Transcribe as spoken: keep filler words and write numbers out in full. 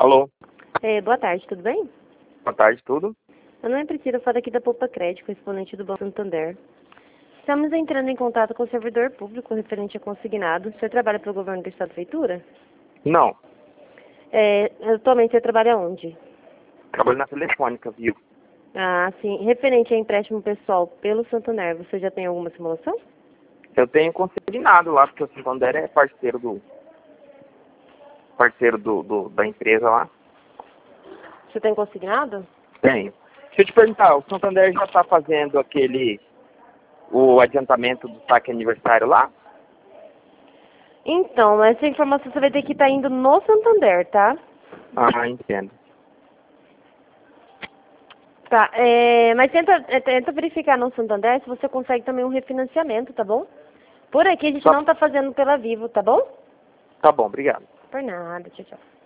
Alô, É, boa tarde, tudo bem? boa tarde, tudo? Meu nome é Priscila, falo aqui da Poupa Crédito, correspondente do Banco Santander. Estamos entrando em contato com o servidor público referente a consignado. Você trabalha para o governo do Estado Feitura? Não, É, atualmente você trabalha onde? trabalho na telefônica, viu? Ah, sim. Referente a empréstimo pessoal pelo Santander, você já tem alguma simulação? Eu tenho consignado lá, porque o Santander é parceiro do parceiro do, do- da empresa lá. Você tem consignado? Tenho. Deixa eu te perguntar, o Santander já está fazendo aquele o adiantamento do saque aniversário lá? Então, essa informação você vai ter que estar indo no Santander, tá? Ah, entendo. Tá, é, mas tenta, é, tenta verificar no Santander se você consegue também um refinanciamento, tá bom? Por aqui a gente Tá, não tá fazendo pela Vivo, tá bom? tá bom, obrigado. Por nada, tchau, tchau.